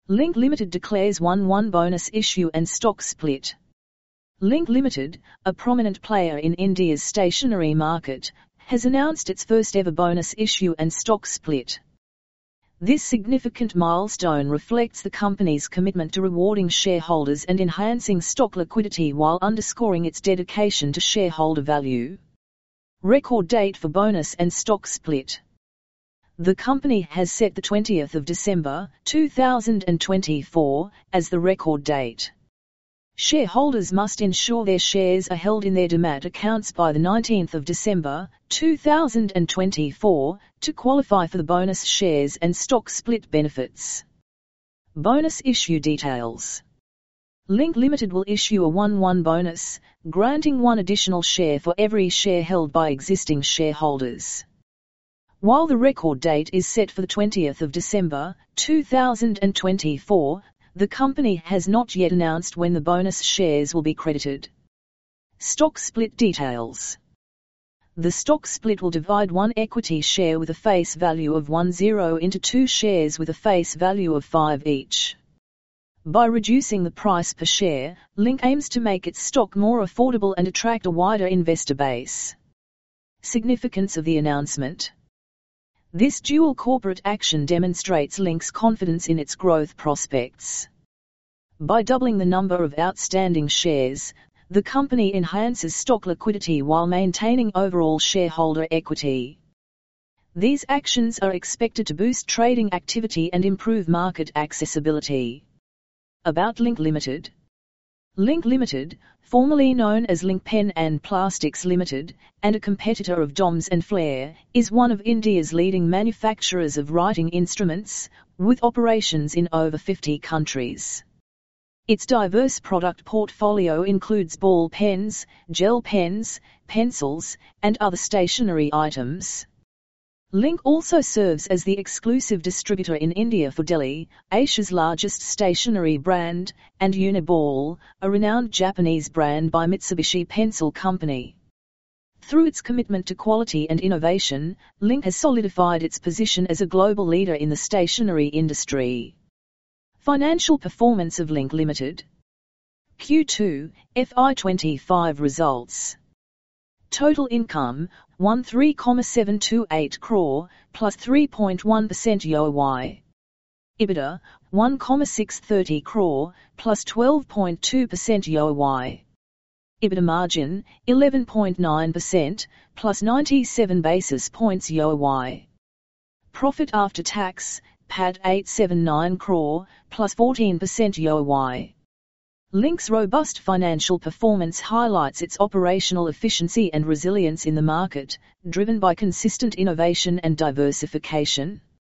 Link Limited declares 1/1 bonus issue and stock split. Link Limited, a prominent player in India's stationery market, has announced its first ever bonus issue and stock split. This significant milestone reflects the company's commitment to rewarding shareholders and enhancing stock liquidity while underscoring its dedication to shareholder value. Record date for bonus and stock split. The company has set the 20th of December, 2024, as the record date. Shareholders must ensure their shares are held in their demat accounts by the 19th of December, 2024, to qualify for the bonus shares and stock split benefits. Bonus issue details. Link Limited will issue a 1/1 bonus, granting 1 additional share for every share held by existing shareholders. While the record date is set for the 20th of December, 2024, the company has not yet announced when the bonus shares will be credited. Stock split details. The stock split will divide 1 equity share with a face value of 10 into 2 shares with a face value of 5 each. By reducing the price per share, Link aims to make its stock more affordable and attract a wider investor base. Significance of the announcement. This dual corporate action demonstrates Link's confidence in its growth prospects. By doubling the number of outstanding shares, the company enhances stock liquidity while maintaining overall shareholder equity. These actions are expected to boost trading activity and improve market accessibility. About Link Limited. Link Limited, formerly known as Link Pen and Plastics Limited, and a competitor of Doms and Flair, is one of India's leading manufacturers of writing instruments, with operations in over 50 countries. Its diverse product portfolio includes ball pens, gel pens, pencils, and other stationery items. Link also serves as the exclusive distributor in India for Deli, Asia's largest stationery brand, and Uniball, a renowned Japanese brand by Mitsubishi Pencil Company. Through its commitment to quality and innovation, Link has solidified its position as a global leader in the stationery industry. Financial performance of Link Limited. Q2, FY25 results. Total income, 13,728 crore, plus 3.1% YoY. EBITDA, 1,630 crore, plus 12.2% YoY. EBITDA margin, 11.9%, plus 97 basis points YoY. Profit after tax, PAT 879 crore, plus 14% YoY. Link's robust financial performance highlights its operational efficiency and resilience in the market, driven by consistent innovation and diversification.